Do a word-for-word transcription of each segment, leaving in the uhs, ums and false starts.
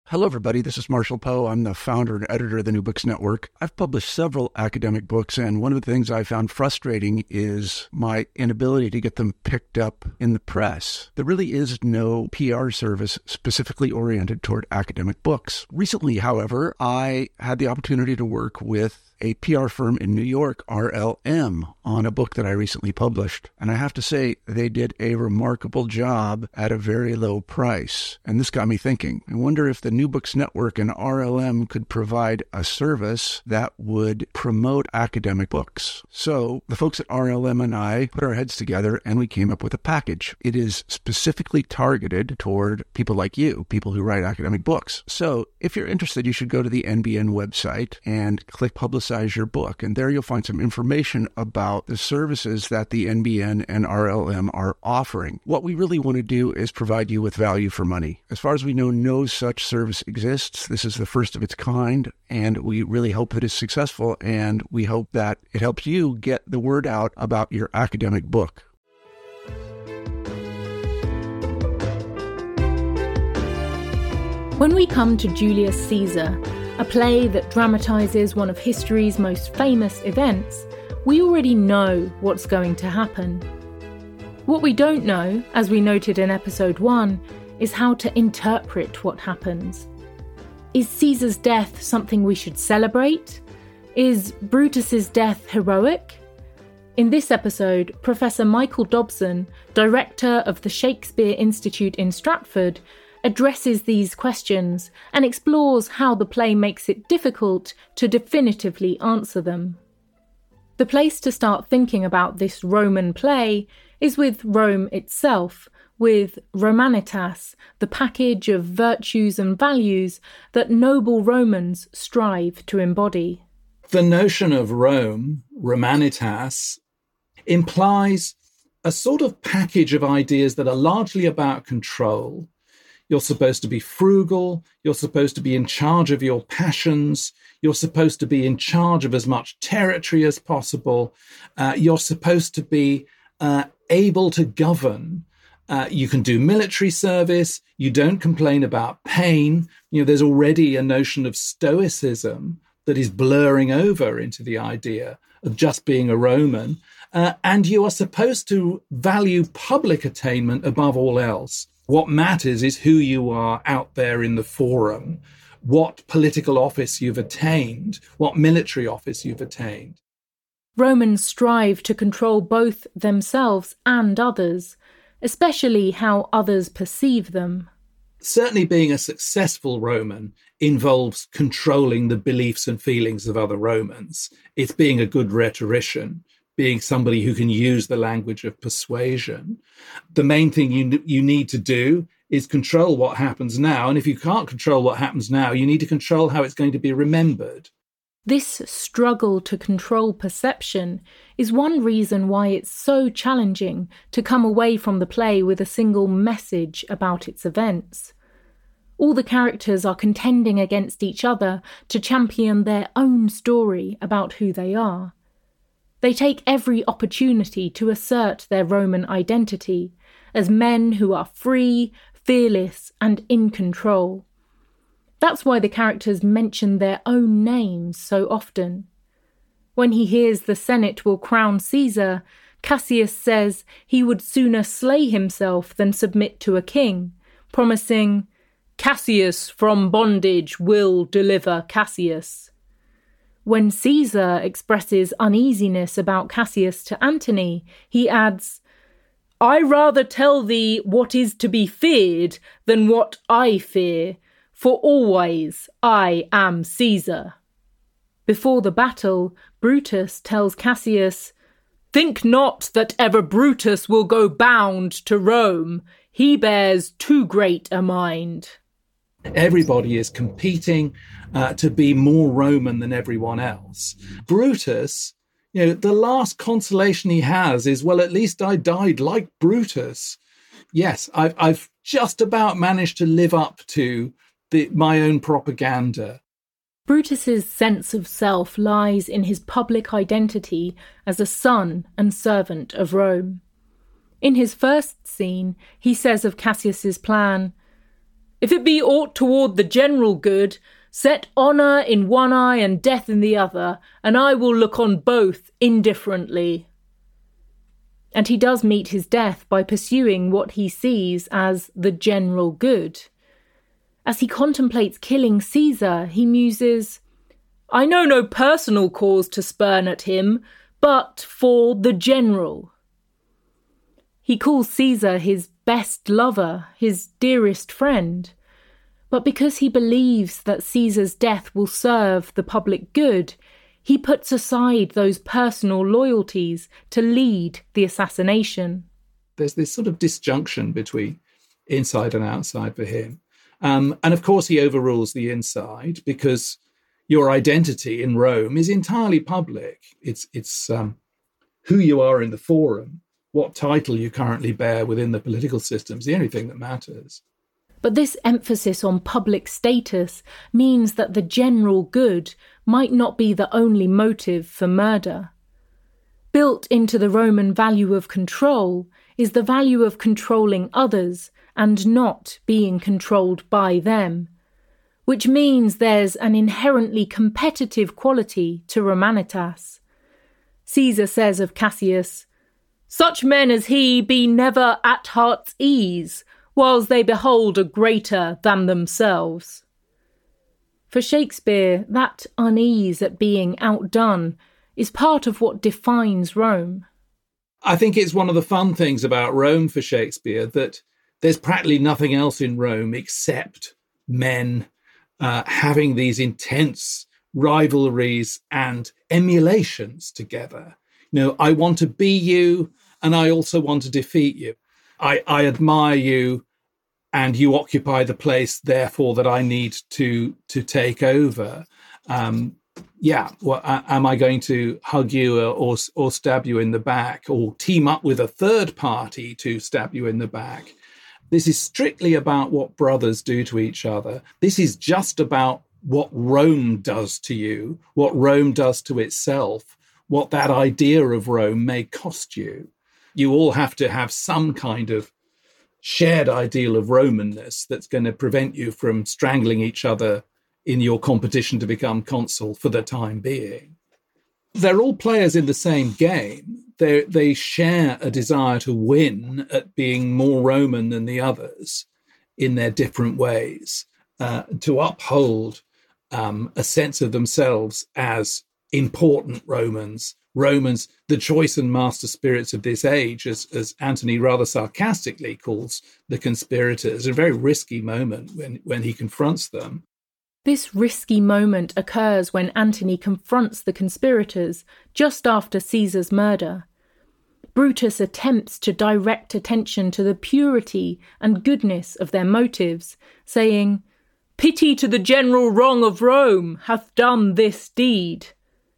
Hello, everybody. This is Marshall Poe. I'm the founder and editor of the New Books Network. I've published several academic books, and one of the things I found frustrating is my inability to get them picked up in the press. There really is no P R service specifically oriented toward academic books. Recently, however, I had the opportunity to work with a P R firm in New York, R L M, on a book that I recently published. And I have to say, they did a remarkable job at a very low price. And this got me thinking. I wonder if the New Books Network and R L M could provide a service that would promote academic books. So the folks at R L M and I put our heads together and we came up with a package. It is specifically targeted toward people like you, people who write academic books. So if you're interested, you should go to the N B N website and click Publicize your book. And there you'll find some information about the services that the N B N and R L M are offering. What we really want to do is provide you with value for money. As far as we know, no such service exists. This is the first of its kind, and we really hope that it's successful, and we hope that it helps you get the word out about your academic book. When we come to Julius Caesar, a play that dramatises one of history's most famous events, we already know what's going to happen. What we don't know, as we noted in episode one, is how to interpret what happens. Is Caesar's death something we should celebrate? Is Brutus's death heroic? In this episode, Professor Michael Dobson, director of the Shakespeare Institute in Stratford, addresses these questions and explores how the play makes it difficult to definitively answer them. The place to start thinking about this Roman play is with Rome itself, with Romanitas, the package of virtues and values that noble Romans strive to embody. The notion of Rome, Romanitas, implies a sort of package of ideas that are largely about control. You're supposed to be frugal. You're supposed to be in charge of your passions. You're supposed to be in charge of as much territory as possible. Uh, you're supposed to be uh, able to govern. Uh, you can do military service. You don't complain about pain. You know, there's already a notion of stoicism that is blurring over into the idea of just being a Roman. Uh, and you are supposed to value public attainment above all else. What matters is who you are out there in the forum, what political office you've attained, what military office you've attained. Romans strive to control both themselves and others, especially how others perceive them. Certainly being a successful Roman involves controlling the beliefs and feelings of other Romans. It's being a good rhetorician, being somebody who can use the language of persuasion. The main thing you you need to do is control what happens now. And if you can't control what happens now, you need to control how it's going to be remembered. This struggle to control perception is one reason why it's so challenging to come away from the play with a single message about its events. All the characters are contending against each other to champion their own story about who they are. They take every opportunity to assert their Roman identity as men who are free, fearless, and in control. That's why the characters mention their own names so often. When he hears the Senate will crown Caesar, Cassius says he would sooner slay himself than submit to a king, promising, "Cassius from bondage will deliver Cassius." When Caesar expresses uneasiness about Cassius to Antony, he adds, "I rather tell thee what is to be feared than what I fear, for always I am Caesar." Before the battle, Brutus tells Cassius, "Think not that ever Brutus will go bound to Rome. He bears too great a mind." Everybody is competing uh, to be more Roman than everyone else. Brutus, you know, the last consolation he has is, well, at least I died like Brutus. Yes, I've, I've just about managed to live up to the, my own propaganda. Brutus's sense of self lies in his public identity as a son and servant of Rome. In his first scene, he says of Cassius's plan, If it be aught toward the general good, set honour in one eye and death in the other, and I will look on both indifferently. And he does meet his death by pursuing what he sees as the general good. As he contemplates killing Caesar, he muses, I know no personal cause to spurn at him, but for the general. He calls Caesar his best lover, his dearest friend. But because he believes that Caesar's death will serve the public good, he puts aside those personal loyalties to lead the assassination. There's this sort of disjunction between inside and outside for him. Um, and of course, he overrules the inside because your identity in Rome is entirely public. It's, it's um, who you are in the forum, what title you currently bear within the political system is the only thing that matters. But this emphasis on public status means that the general good might not be the only motive for murder. Built into the Roman value of control is the value of controlling others and not being controlled by them, which means there's an inherently competitive quality to Romanitas. Caesar says of Cassius, such men as he be never at heart's ease, whiles they behold a greater than themselves. For Shakespeare, that unease at being outdone is part of what defines Rome. I think it's one of the fun things about Rome for Shakespeare that there's practically nothing else in Rome except men uh, having these intense rivalries and emulations together. You know, I want to be you and I also want to defeat you. I, I admire you and you occupy the place, therefore, that I need to to take over. Um, yeah, well, am I going to hug you or, or or stab you in the back or team up with a third party to stab you in the back? This is strictly about what brothers do to each other. This is just about what Rome does to you, what Rome does to itself, what that idea of Rome may cost you. You all have to have some kind of shared ideal of Romanness that's going to prevent you from strangling each other in your competition to become consul for the time being. They're all players in the same game. They they share a desire to win at being more Roman than the others in their different ways, uh, to uphold um, a sense of themselves as important Romans, Romans, the choice and master spirits of this age, as, as Antony rather sarcastically calls the conspirators, a very risky moment when, when he confronts them. This risky moment occurs when Antony confronts the conspirators just after Caesar's murder. Brutus attempts to direct attention to the purity and goodness of their motives, saying, "Pity to the general wrong of Rome hath done this deed."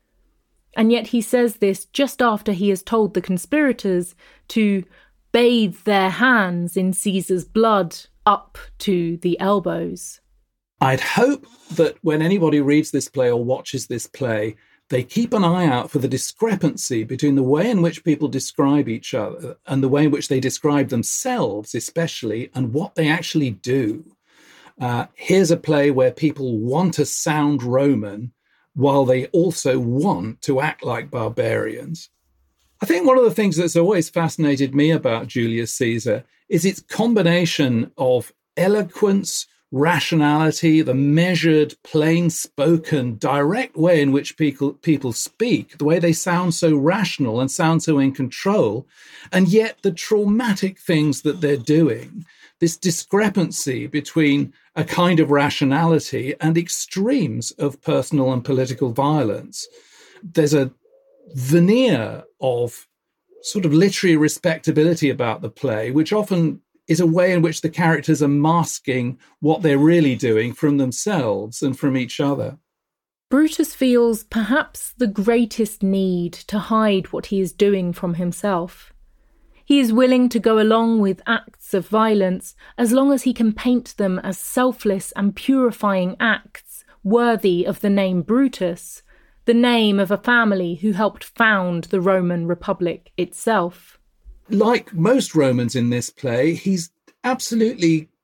And yet he says this just after he has told the conspirators to bathe their hands in Caesar's blood up to the elbows. I'd hope that when anybody reads this play or watches this play, they keep an eye out for the discrepancy between the way in which people describe each other and the way in which they describe themselves, especially, and what they actually do. Uh, here's a play where people want to sound Roman while they also want to act like barbarians. I think one of the things that's always fascinated me about Julius Caesar is its combination of eloquence, rationality, the measured, plain-spoken, direct way in which people, people speak, the way they sound so rational and sound so in control, and yet the traumatic things that they're doing, this discrepancy between a kind of rationality and extremes of personal and political violence. There's a veneer of sort of literary respectability about the play, which often is a way in which the characters are masking what they're really doing from themselves and from each other. Brutus feels perhaps the greatest need to hide what he is doing from himself. He is willing to go along with acts of violence as long as he can paint them as selfless and purifying acts worthy of the name Brutus, the name of a family who helped found the Roman Republic itself. Like most Romans in this play, he's absolutely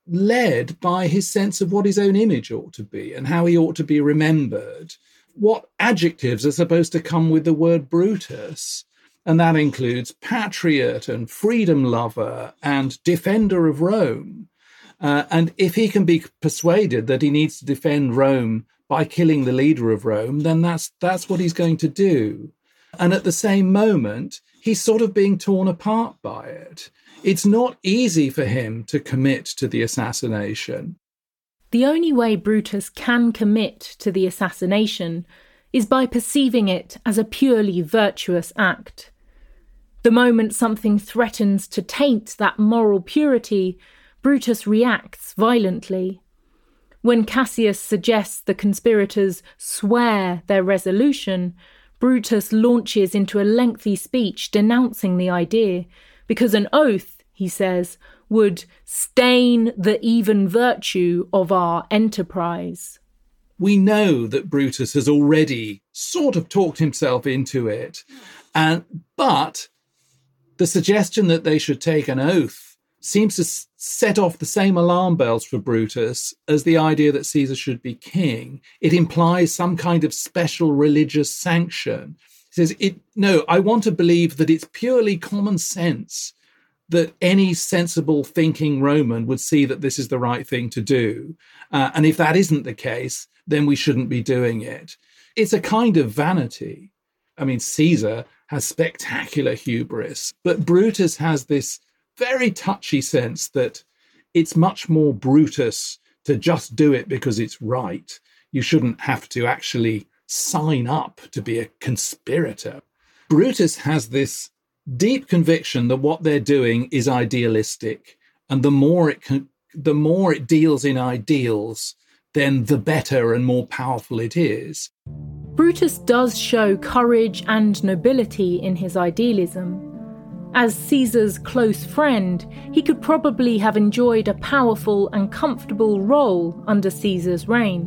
led by his sense of what his own image ought to be and how he ought to be remembered. What adjectives are supposed to come with the word Brutus? And that includes patriot and freedom lover and defender of Rome. Uh, and if he can be persuaded that he needs to defend Rome by killing the leader of Rome, then that's that's what he's going to do. And at the same moment, he's sort of being torn apart by it. It's not easy for him to commit to the assassination. The only way Brutus can commit to the assassination is by perceiving it as a purely virtuous act. The moment something threatens to taint that moral purity, Brutus reacts violently. When Cassius suggests the conspirators swear their resolution, Brutus launches into a lengthy speech denouncing the idea, because an oath, he says, would stain the even virtue of our enterprise. We know that Brutus has already sort of talked himself into it, and but the suggestion that they should take an oath seems to set off the same alarm bells for Brutus as the idea that Caesar should be king. It implies some kind of special religious sanction. He says, it, no, I want to believe that it's purely common sense that any sensible thinking Roman would see that this is the right thing to do. Uh, and if that isn't the case, then we shouldn't be doing it. It's a kind of vanity. I mean, Caesar has spectacular hubris, but Brutus has this very touchy sense that it's much more Brutus to just do it because it's right. You shouldn't have to actually sign up to be a conspirator. Brutus has this deep conviction that what they're doing is idealistic, and the more it can, the more it deals in ideals, then the better and more powerful it is. Brutus does show courage and nobility in his idealism. As Caesar's close friend, he could probably have enjoyed a powerful and comfortable role under Caesar's reign.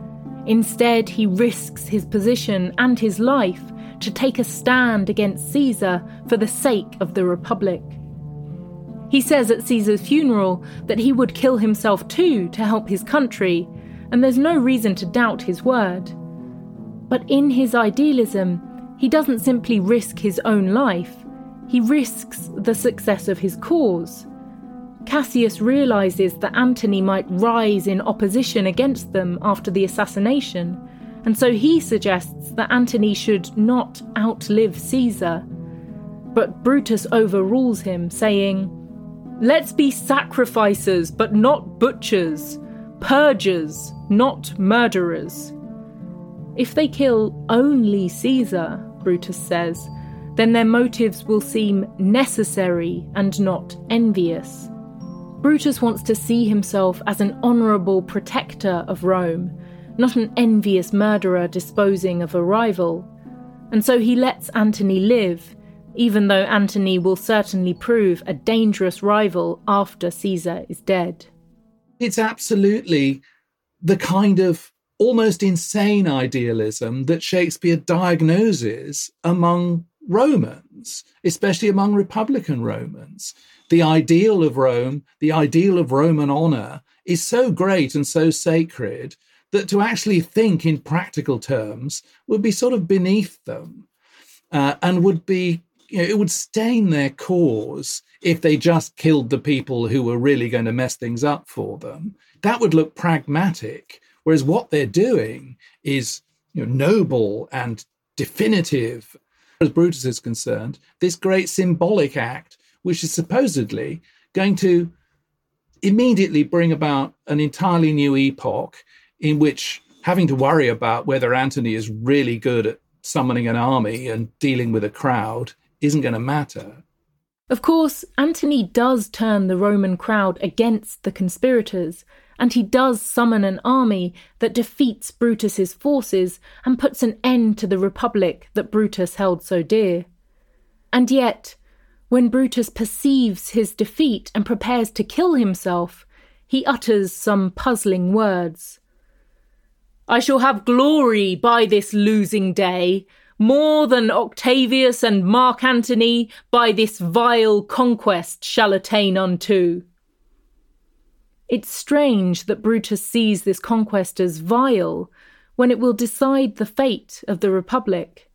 Instead, he risks his position and his life to take a stand against Caesar for the sake of the Republic. He says at Caesar's funeral that he would kill himself too to help his country, and there's no reason to doubt his word. But in his idealism, he doesn't simply risk his own life, he risks the success of his cause. Cassius realises that Antony might rise in opposition against them after the assassination, and so he suggests that Antony should not outlive Caesar. But Brutus overrules him, saying, "Let's be sacrificers, but not butchers, purgers, not murderers." If they kill only Caesar, Brutus says, then their motives will seem necessary and not envious. Brutus wants to see himself as an honourable protector of Rome, not an envious murderer disposing of a rival. And so he lets Antony live, even though Antony will certainly prove a dangerous rival after Caesar is dead. It's absolutely the kind of almost insane idealism that Shakespeare diagnoses among Romans, especially among Republican Romans. The ideal of Rome, the ideal of Roman honour, is so great and so sacred that to actually think in practical terms would be sort of beneath them, uh, and would be, you know, it would stain their cause if they just killed the people who were really going to mess things up for them. That would look pragmatic, whereas what they're doing is, you know, noble and definitive. As Brutus is concerned, this great symbolic act, which is supposedly going to immediately bring about an entirely new epoch in which having to worry about whether Antony is really good at summoning an army and dealing with a crowd isn't going to matter. Of course, Antony does turn the Roman crowd against the conspirators, and he does summon an army that defeats Brutus's forces and puts an end to the republic that Brutus held so dear. And yet, when Brutus perceives his defeat and prepares to kill himself, he utters some puzzling words. "I shall have glory by this losing day, more than Octavius and Mark Antony by this vile conquest shall attain unto." It's strange that Brutus sees this conquest as vile, when it will decide the fate of the Republic.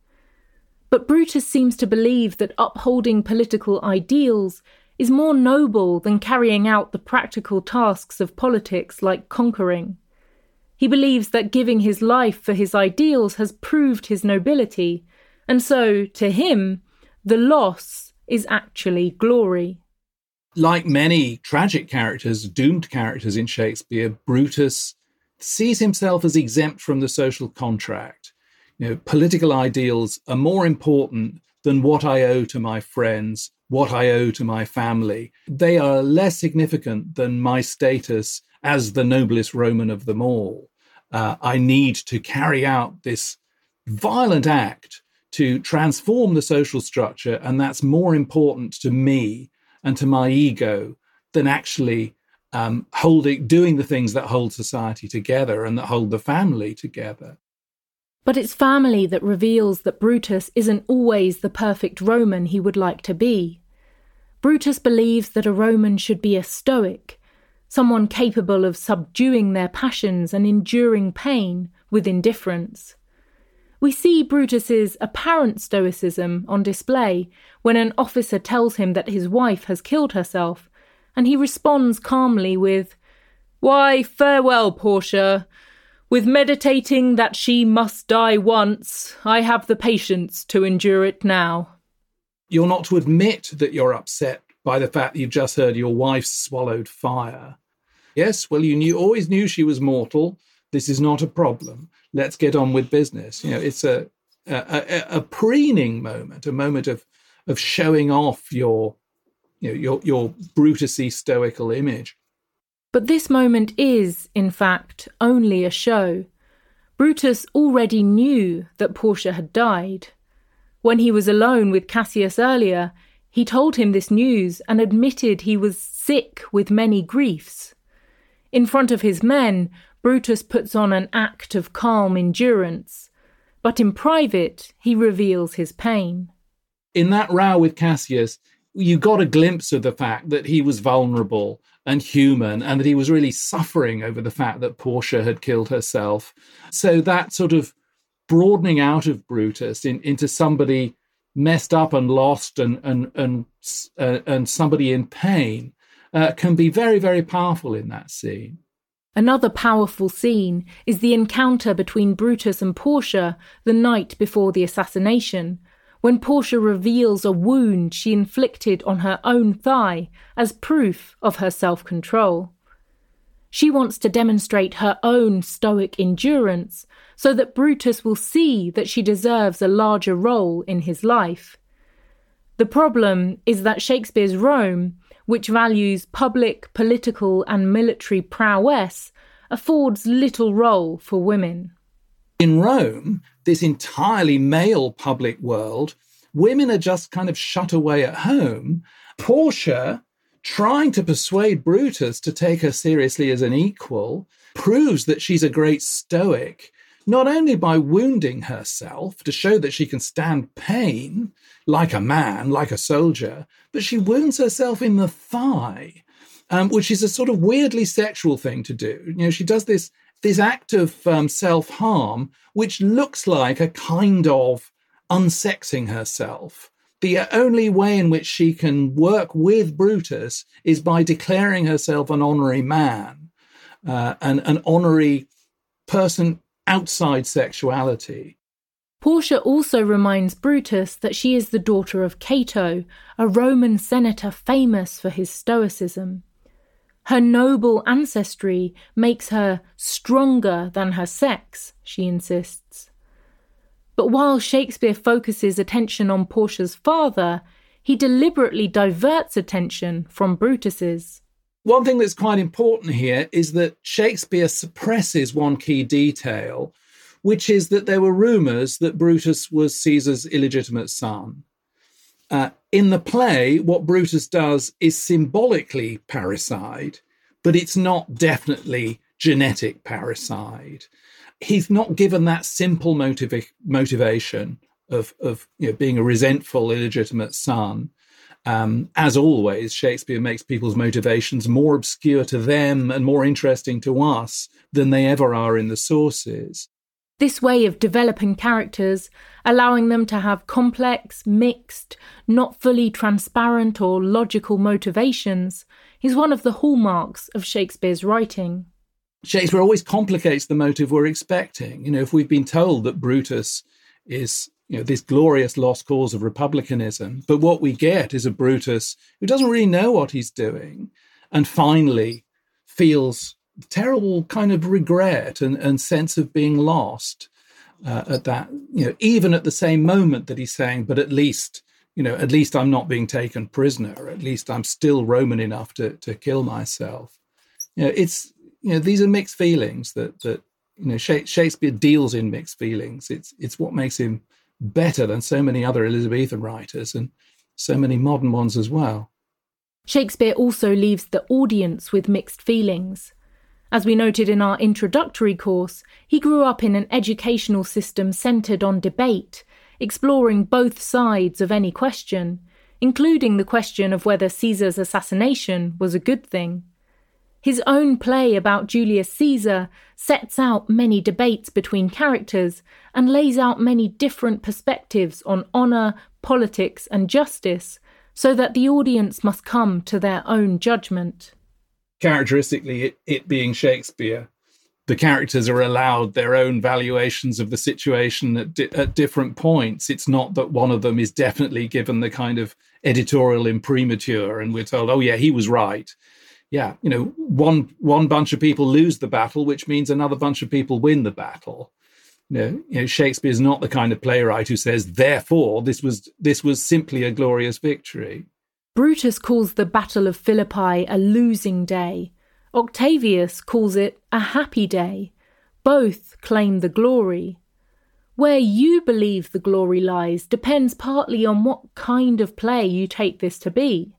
But Brutus seems to believe that upholding political ideals is more noble than carrying out the practical tasks of politics like conquering. He believes that giving his life for his ideals has proved his nobility, and so, to him, the loss is actually glory. Like many tragic characters, doomed characters in Shakespeare, Brutus sees himself as exempt from the social contract. You know, political ideals are more important than what I owe to my friends, what I owe to my family. They are less significant than my status as the noblest Roman of them all. Uh, I need to carry out this violent act to transform the social structure, and that's more important to me and to my ego than actually um, holding, doing the things that hold society together and that hold the family together. But it's family that reveals that Brutus isn't always the perfect Roman he would like to be. Brutus believes that a Roman should be a stoic, someone capable of subduing their passions and enduring pain with indifference. We see Brutus's apparent stoicism on display when an officer tells him that his wife has killed herself, and he responds calmly with, "Why, farewell, Portia. With meditating that she must die once, I have the patience to endure it now." You're not to admit that you're upset by the fact that you've just heard your wife swallowed fire. Yes, well, you knew, always knew she was mortal. This is not a problem. Let's get on with business. You know, it's a a, a, a preening moment, a moment of of showing off your, you know, your your Brutus-y stoical image. But this moment is, in fact, only a show. Brutus already knew that Portia had died. When he was alone with Cassius earlier, he told him this news and admitted he was sick with many griefs. In front of his men, Brutus puts on an act of calm endurance, but in private, he reveals his pain. In that row with Cassius, you got a glimpse of the fact that he was vulnerable and human, and that he was really suffering over the fact that Portia had killed herself. So that sort of broadening out of Brutus in, into somebody messed up and lost and and and uh, and somebody in pain uh, can be very, very powerful in that scene. Another powerful scene is the encounter between Brutus and Portia the night before the assassination, when Portia reveals a wound she inflicted on her own thigh as proof of her self-control. She wants to demonstrate her own stoic endurance so that Brutus will see that she deserves a larger role in his life. The problem is that Shakespeare's Rome, which values public, political and military prowess, affords little role for women. In Rome, this entirely male public world, women are just kind of shut away at home. Portia, trying to persuade Brutus to take her seriously as an equal, proves that she's a great stoic, not only by wounding herself to show that she can stand pain like a man, like a soldier, but she wounds herself in the thigh, um, which is a sort of weirdly sexual thing to do. You know, she does this this act of um, self-harm, which looks like a kind of unsexing herself. The only way in which she can work with Brutus is by declaring herself an honorary man, uh, an, an honorary person outside sexuality. Portia also reminds Brutus that she is the daughter of Cato, a Roman senator famous for his stoicism. Her noble ancestry makes her stronger than her sex, she insists. But while Shakespeare focuses attention on Portia's father, he deliberately diverts attention from Brutus's. One thing that's quite important here is that Shakespeare suppresses one key detail, which is that there were rumours that Brutus was Caesar's illegitimate son. Uh, in the play, what Brutus does is symbolically parricide, but it's not definitely genetic parricide. He's not given that simple motiva- motivation of, of you know, being a resentful illegitimate son. Um, as always, Shakespeare makes people's motivations more obscure to them and more interesting to us than they ever are in the sources. This way of developing characters, allowing them to have complex, mixed, not fully transparent or logical motivations, is one of the hallmarks of Shakespeare's writing. Shakespeare always complicates the motive we're expecting. You know, if we've been told that Brutus is, you know, this glorious lost cause of republicanism, but what we get is a Brutus who doesn't really know what he's doing and finally feels terrible kind of regret and, and sense of being lost uh, at that, you know, even at the same moment that he's saying, but at least, you know, at least I'm not being taken prisoner, at least I'm still Roman enough to, to kill myself. You know, it's, you know, these are mixed feelings that, that you know, Shakespeare deals in mixed feelings. It's, it's what makes him better than so many other Elizabethan writers and so many modern ones as well. Shakespeare also leaves the audience with mixed feelings. As we noted in our introductory course, he grew up in an educational system centred on debate, exploring both sides of any question, including the question of whether Caesar's assassination was a good thing. His own play about Julius Caesar sets out many debates between characters and lays out many different perspectives on honour, politics and justice, so that the audience must come to their own judgment. Characteristically, it, it being Shakespeare, the characters are allowed their own valuations of the situation at, di- at different points. It's not that one of them is definitely given the kind of editorial imprimatur and we're told, oh yeah, he was right. Yeah, you know, one one bunch of people lose the battle, which means another bunch of people win the battle. You know, you know, Shakespeare's not the kind of playwright who says, therefore, this was this was simply a glorious victory. Brutus calls the Battle of Philippi a losing day. Octavius calls it a happy day. Both claim the glory. Where you believe the glory lies depends partly on what kind of play you take this to be.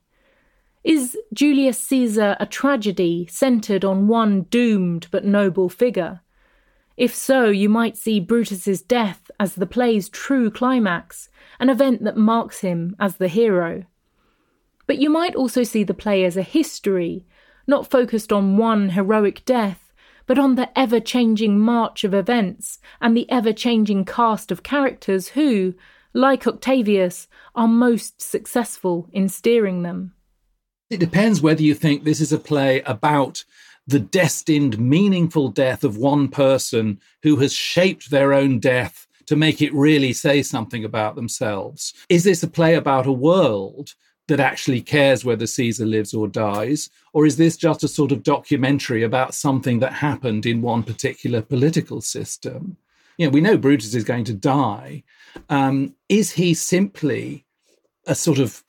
Is Julius Caesar a tragedy centred on one doomed but noble figure? If so, you might see Brutus's death as the play's true climax, an event that marks him as the hero. But you might also see the play as a history, not focused on one heroic death, but on the ever-changing march of events and the ever-changing cast of characters who, like Octavius, are most successful in steering them. It depends whether you think this is a play about the destined, meaningful death of one person who has shaped their own death to make it really say something about themselves. Is this a play about a world that actually cares whether Caesar lives or dies? Or is this just a sort of documentary about something that happened in one particular political system? You know, we know Brutus is going to die. Um, is he simply a sort of,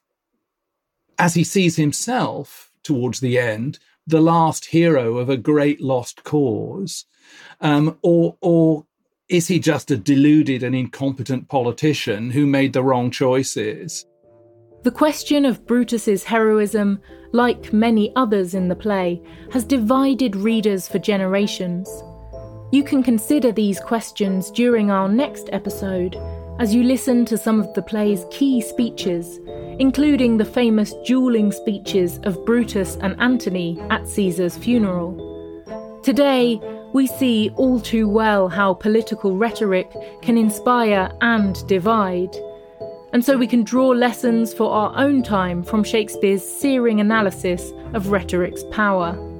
as he sees himself towards the end, the last hero of a great lost cause? Um, or, or is he just a deluded and incompetent politician who made the wrong choices? The question of Brutus's heroism, like many others in the play, has divided readers for generations. You can consider these questions during our next episode as you listen to some of the play's key speeches, including the famous dueling speeches of Brutus and Antony at Caesar's funeral. Today, we see all too well how political rhetoric can inspire and divide. And so we can draw lessons for our own time from Shakespeare's searing analysis of rhetoric's power.